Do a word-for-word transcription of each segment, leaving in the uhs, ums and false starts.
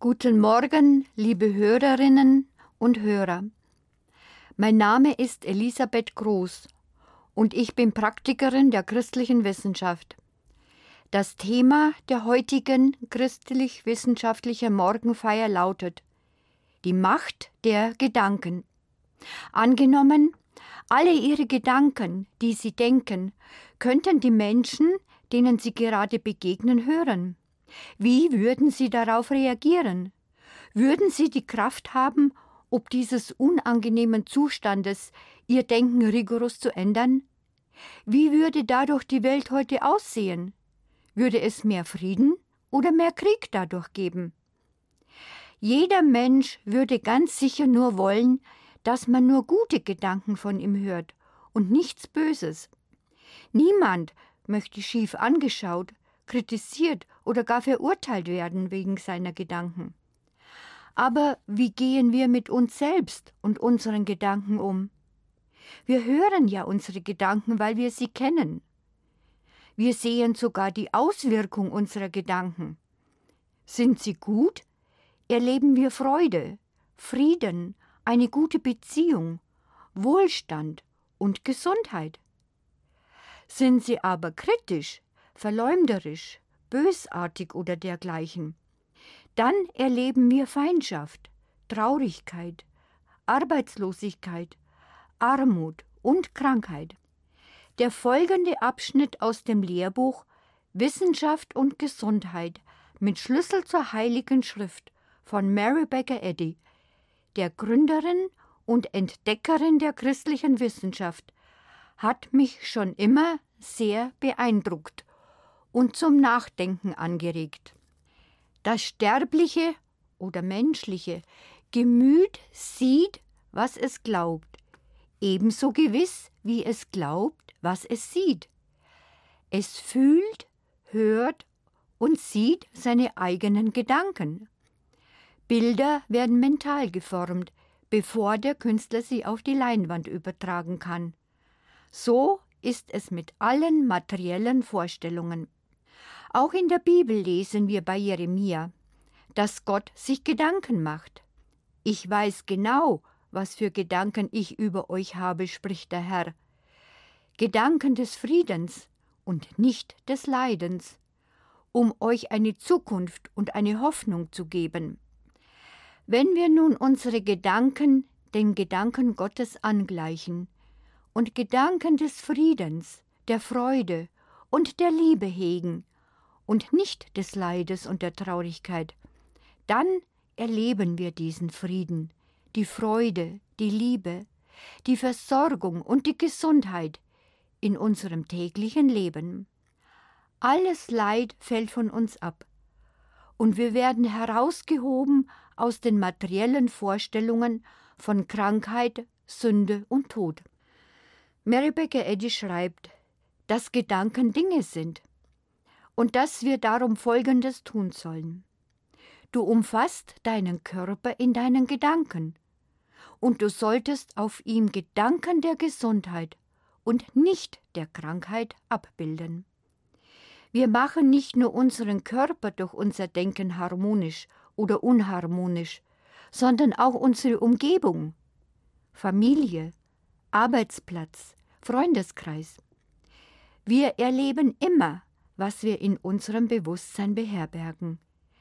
Guten Morgen, liebe Hörerinnen und Hörer. Mein Name ist Elisabeth Groß und ich bin Praktikerin der christlichen Wissenschaft. Das Thema der heutigen christlich-wissenschaftlichen Morgenfeier lautet: Die Macht der Gedanken. Angenommen, alle Ihre Gedanken, die Sie denken, könnten die Menschen, denen Sie gerade begegnen, hören. Wie würden Sie darauf reagieren? Würden Sie die Kraft haben, ob dieses unangenehmen Zustandes Ihr Denken rigoros zu ändern? Wie würde dadurch die Welt heute aussehen? Würde es mehr Frieden oder mehr Krieg dadurch geben? Jeder Mensch würde ganz sicher nur wollen, dass man nur gute Gedanken von ihm hört und nichts Böses. Niemand möchte schief angeschaut, kritisiert oder gar verurteilt werden wegen seiner Gedanken. Aber wie gehen wir mit uns selbst und unseren Gedanken um? Wir hören ja unsere Gedanken, weil wir sie kennen. Wir sehen sogar die Auswirkung unserer Gedanken. Sind sie gut? Erleben wir Freude, Frieden, eine gute Beziehung, Wohlstand und Gesundheit. Sind sie aber kritisch, verleumderisch, bösartig oder dergleichen, dann erleben wir Feindschaft, Traurigkeit, Arbeitslosigkeit, Armut und Krankheit. Der folgende Abschnitt aus dem Lehrbuch Wissenschaft und Gesundheit mit Schlüssel zur Heiligen Schrift von Mary Baker Eddy, der Gründerin und Entdeckerin der christlichen Wissenschaft, hat mich schon immer sehr beeindruckt und zum Nachdenken angeregt. Das sterbliche oder menschliche Gemüt sieht, was es glaubt, ebenso gewiss, wie es glaubt, was es sieht. Es fühlt, hört und sieht seine eigenen Gedanken. Bilder werden mental geformt, bevor der Künstler sie auf die Leinwand übertragen kann. So ist es mit allen materiellen Vorstellungen. Auch in der Bibel lesen wir bei Jeremia, dass Gott sich Gedanken macht. Ich weiß genau, was für Gedanken ich über euch habe, spricht der Herr. Gedanken des Friedens und nicht des Leidens, um euch eine Zukunft und eine Hoffnung zu geben. Wenn wir nun unsere Gedanken den Gedanken Gottes angleichen und Gedanken des Friedens, der Freude und der Liebe hegen und nicht des Leides und der Traurigkeit, dann erleben wir diesen Frieden, die Freude, die Liebe, die Versorgung und die Gesundheit in unserem täglichen Leben. Alles Leid fällt von uns ab und wir werden herausgehoben aus den materiellen Vorstellungen von Krankheit, Sünde und Tod. Mary Baker Eddy schreibt, dass Gedanken Dinge sind und dass wir darum Folgendes tun sollen. Du umfasst deinen Körper in deinen Gedanken und du solltest auf ihm Gedanken der Gesundheit und nicht der Krankheit abbilden. Wir machen nicht nur unseren Körper durch unser Denken harmonisch oder unharmonisch, sondern auch unsere Umgebung, Familie, Arbeitsplatz, Freundeskreis. Wir erleben immer, was wir in unserem Bewusstsein beherbergen.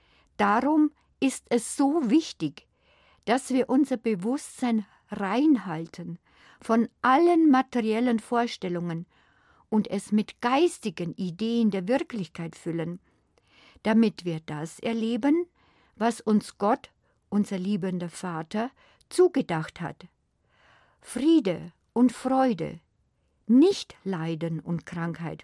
Darum ist es so wichtig, dass wir unser Bewusstsein reinhalten von allen materiellen Vorstellungen und es mit geistigen Ideen der Wirklichkeit füllen, damit wir das erleben, was uns Gott, unser liebender Vater, zugedacht hat. Friede und Freude, nicht Leiden und Krankheit.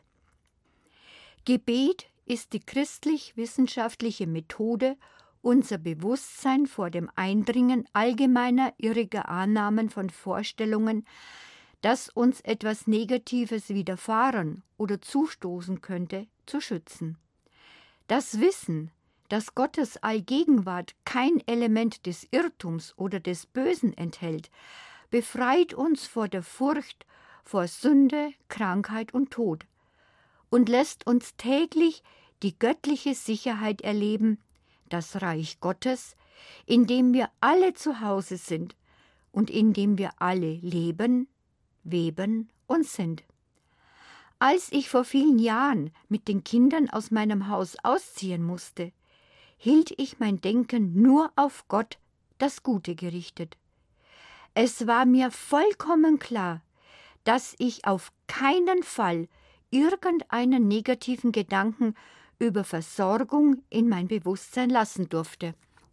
Gebet ist die christlich-wissenschaftliche Methode, unser Bewusstsein vor dem Eindringen allgemeiner irriger Annahmen von Vorstellungen, dass uns etwas Negatives widerfahren oder zustoßen könnte, zu schützen. Das Wissen, dass Gottes Allgegenwart kein Element des Irrtums oder des Bösen enthält, befreit uns vor der Furcht, vor Sünde, Krankheit und Tod und lässt uns täglich die göttliche Sicherheit erleben, das Reich Gottes, in dem wir alle zu Hause sind und in dem wir alle leben, weben und sind. Als ich vor vielen Jahren mit den Kindern aus meinem Haus ausziehen musste, hielt ich mein Denken nur auf Gott, das Gute gerichtet. Es war mir vollkommen klar, dass ich auf keinen Fall irgendeinen negativen Gedanken über Versorgung in mein Bewusstsein lassen durfte.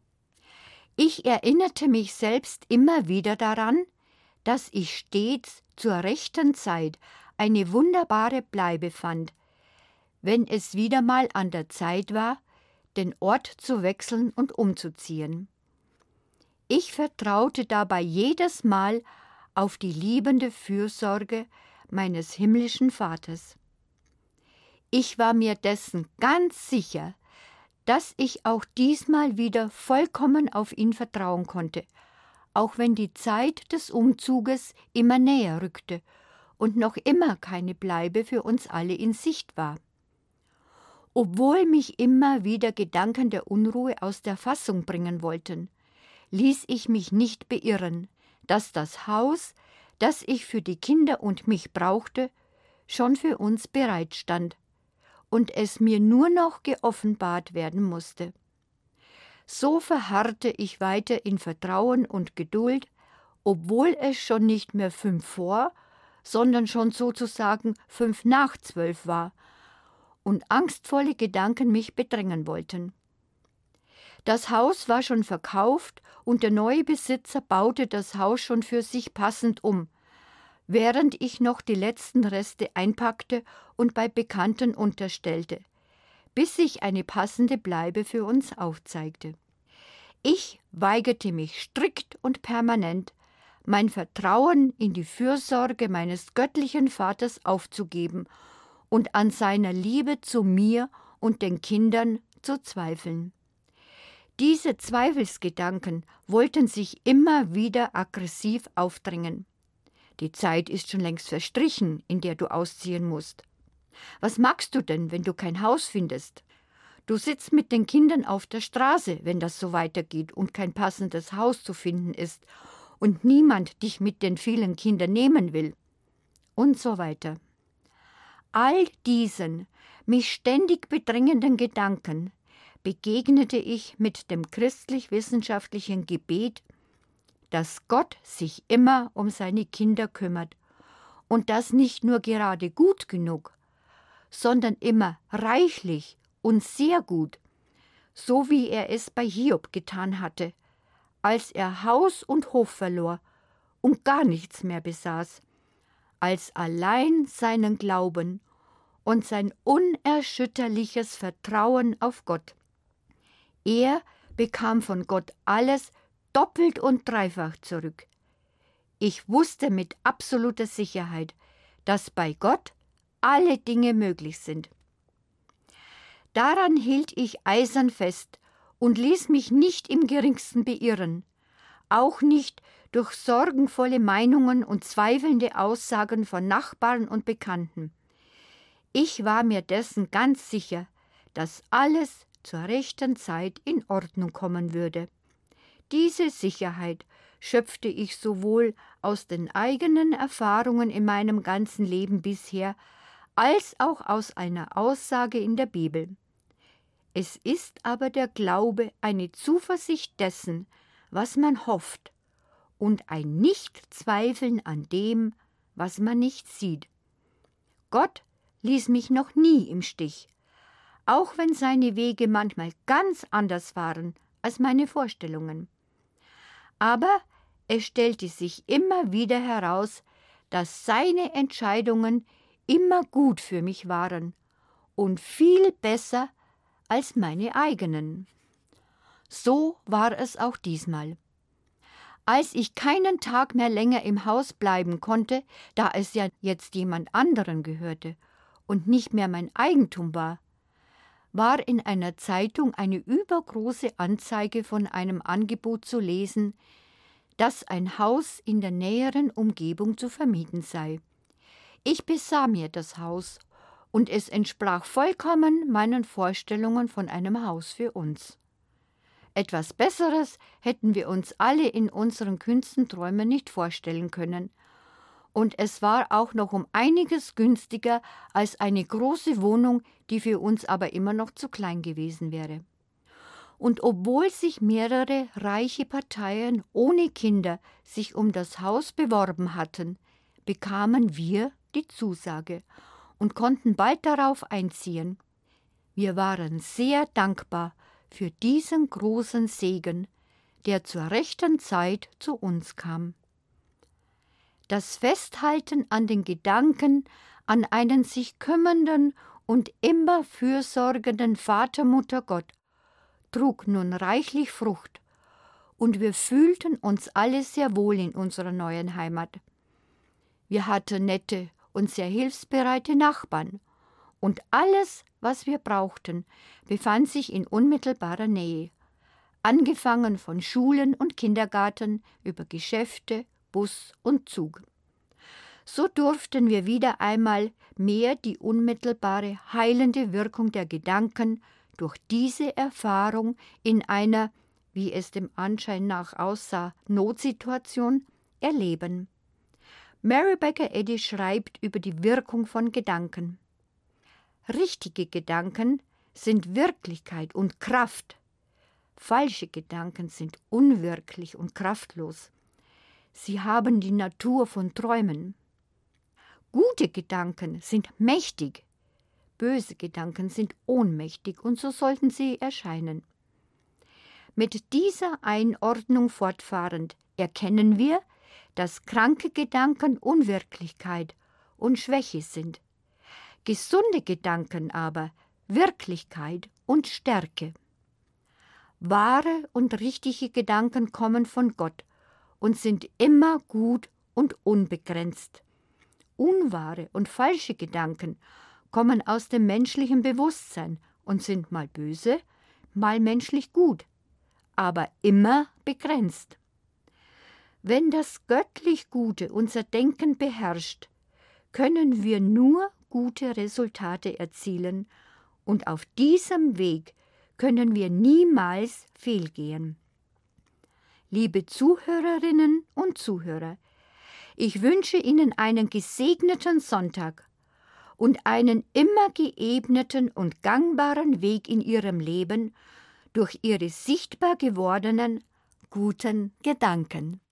Ich erinnerte mich selbst immer wieder daran, dass ich stets zur rechten Zeit eine wunderbare Bleibe fand, wenn es wieder mal an der Zeit war, den Ort zu wechseln und umzuziehen. Ich vertraute dabei jedes Mal auf die liebende Fürsorge meines himmlischen Vaters. Ich war mir dessen ganz sicher, dass ich auch diesmal wieder vollkommen auf ihn vertrauen konnte, auch wenn die Zeit des Umzuges immer näher rückte und noch immer keine Bleibe für uns alle in Sicht war. Obwohl mich immer wieder Gedanken der Unruhe aus der Fassung bringen wollten, ließ ich mich nicht beirren, dass das Haus, das ich für die Kinder und mich brauchte, schon für uns bereitstand und es mir nur noch geoffenbart werden musste. So verharrte ich weiter in Vertrauen und Geduld, obwohl es schon nicht mehr fünf vor, sondern schon sozusagen fünf nach zwölf war und angstvolle Gedanken mich bedrängen wollten. Das Haus war schon verkauft und der neue Besitzer baute das Haus schon für sich passend um, während ich noch die letzten Reste einpackte und bei Bekannten unterstellte, bis sich eine passende Bleibe für uns aufzeigte. Ich weigerte mich strikt und permanent, mein Vertrauen in die Fürsorge meines göttlichen Vaters aufzugeben und an seiner Liebe zu mir und den Kindern zu zweifeln. Diese Zweifelsgedanken wollten sich immer wieder aggressiv aufdrängen. Die Zeit ist schon längst verstrichen, in der du ausziehen musst. Was magst du denn, wenn du kein Haus findest? Du sitzt mit den Kindern auf der Straße, wenn das so weitergeht und kein passendes Haus zu finden ist und niemand dich mit den vielen Kindern nehmen will. Und so weiter. All diesen, mich ständig bedrängenden Gedanken begegnete ich mit dem christlich-wissenschaftlichen Gebet, dass Gott sich immer um seine Kinder kümmert und das nicht nur gerade gut genug, sondern immer reichlich und sehr gut, so wie er es bei Hiob getan hatte, als er Haus und Hof verlor und gar nichts mehr besaß, als allein seinen Glauben und sein unerschütterliches Vertrauen auf Gott. Er bekam von Gott alles doppelt und dreifach zurück. Ich wusste mit absoluter Sicherheit, dass bei Gott alle Dinge möglich sind. Daran hielt ich eisern fest und ließ mich nicht im geringsten beirren, auch nicht durch sorgenvolle Meinungen und zweifelnde Aussagen von Nachbarn und Bekannten. Ich war mir dessen ganz sicher, dass alles zur rechten Zeit in Ordnung kommen würde. Diese Sicherheit schöpfte ich sowohl aus den eigenen Erfahrungen in meinem ganzen Leben bisher, als auch aus einer Aussage in der Bibel. Es ist aber der Glaube eine Zuversicht dessen, was man hofft, und ein Nichtzweifeln an dem, was man nicht sieht. Gott ließ mich noch nie im Stich, auch wenn seine Wege manchmal ganz anders waren als meine Vorstellungen. Aber es stellte sich immer wieder heraus, dass seine Entscheidungen immer gut für mich waren und viel besser als meine eigenen. So war es auch diesmal. Als ich keinen Tag mehr länger im Haus bleiben konnte, da es ja jetzt jemand anderen gehörte und nicht mehr mein Eigentum war, war in einer Zeitung eine übergroße Anzeige von einem Angebot zu lesen, dass ein Haus in der näheren Umgebung zu vermieten sei. Ich besah mir das Haus, und es entsprach vollkommen meinen Vorstellungen von einem Haus für uns. Etwas Besseres hätten wir uns alle in unseren kühnsten Träumen nicht vorstellen können. Und es war auch noch um einiges günstiger als eine große Wohnung, die für uns aber immer noch zu klein gewesen wäre. Und obwohl sich mehrere reiche Parteien ohne Kinder sich um das Haus beworben hatten, bekamen wir die Zusage und konnten bald darauf einziehen. Wir waren sehr dankbar für diesen großen Segen, der zur rechten Zeit zu uns kam. Das Festhalten an den Gedanken an einen sich kümmernden und immer fürsorgenden Vater, Mutter Gott trug nun reichlich Frucht, und wir fühlten uns alle sehr wohl in unserer neuen Heimat. Wir hatten nette und sehr hilfsbereite Nachbarn, und alles, was wir brauchten, befand sich in unmittelbarer Nähe, angefangen von Schulen und Kindergarten über Geschäfte, Bus und Zug. So durften wir wieder einmal mehr die unmittelbare heilende Wirkung der Gedanken durch diese Erfahrung in einer, wie es dem Anschein nach aussah, Notsituation erleben. Mary Baker Eddy schreibt über die Wirkung von Gedanken. Richtige Gedanken sind Wirklichkeit und Kraft. Falsche Gedanken sind unwirklich und kraftlos. Sie haben die Natur von Träumen. Gute Gedanken sind mächtig. Böse Gedanken sind ohnmächtig, und so sollten sie erscheinen. Mit dieser Einordnung fortfahrend erkennen wir, dass kranke Gedanken Unwirklichkeit und Schwäche sind, gesunde Gedanken aber Wirklichkeit und Stärke. Wahre und richtige Gedanken kommen von Gott und sind immer gut und unbegrenzt. Unwahre und falsche Gedanken kommen aus dem menschlichen Bewusstsein und sind mal böse, mal menschlich gut, aber immer begrenzt. Wenn das göttlich Gute unser Denken beherrscht, können wir nur gute Resultate erzielen, und auf diesem Weg können wir niemals fehlgehen. Liebe Zuhörerinnen und Zuhörer, ich wünsche Ihnen einen gesegneten Sonntag und einen immer geebneten und gangbaren Weg in Ihrem Leben durch Ihre sichtbar gewordenen guten Gedanken.